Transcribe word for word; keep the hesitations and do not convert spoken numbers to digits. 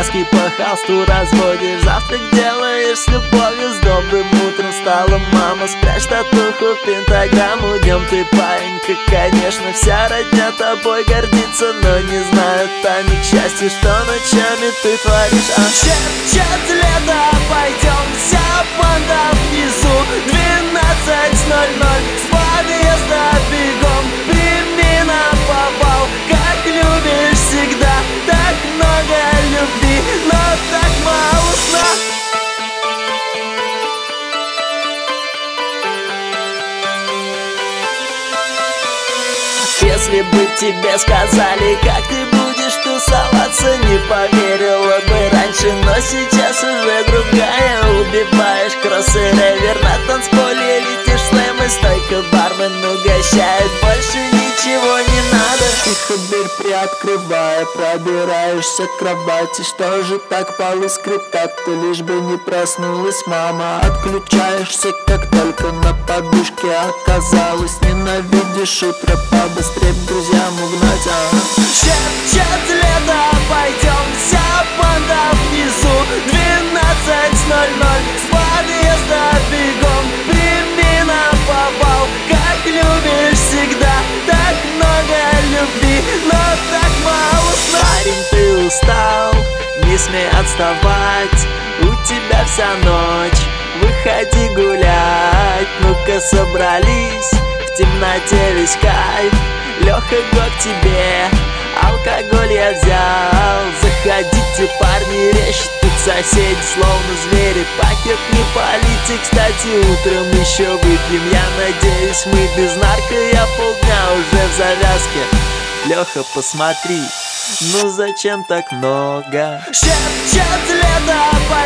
Краски по холсту разводишь, завтрак делаешь с любовью. С добрым утром стала мама, спрячь татуху, пентаграмму. Днем ты паинька, конечно, вся родня тобой гордится, но не знают они, к счастью, что ночами ты творишь. А шепчет лето, пойдем, вся банда внизу. Двенадцать ноль ноль, с подъезда бегом. Прими на повал, как любишь всегда. Так много любви, но так мало сна. Если бы тебе сказали, как ты будешь тусоваться, не поверила бы раньше, но сейчас уже другая. Убиваешь кросс и ревер, на танцполе летишь слэм, и стойка бармен угощает, больше ничего не надо. Тихо дверь приоткрывая, пробираешься к кровати. Что же так полы скрипят, ты лишь бы не проснулась мама. Отключаешься, как только на подушке оказалась. Ненавидишь утро, побыстрее к друзьям угнать. а Шепчет лето, пойдем, вся банда внизу. Двенадцать ноль ноль, с подъезда бегом. Прими на повал, как любишь всегда. Так много любви, но так мало сна. Парень, ты устал, не смей отставать, у тебя вся ночь, выходи гулять. Ну-ка собрались, в темноте весь кайф. Леха, го к тебе, алкоголь я взял. Заходите, парни, речь, тут соседи словно звери. Пакет не полите, кстати, утром еще выпьем. Я надеюсь, мы без нарко, я полдня уже в завязке. Леха, посмотри, ну зачем так много? Шепчет лето,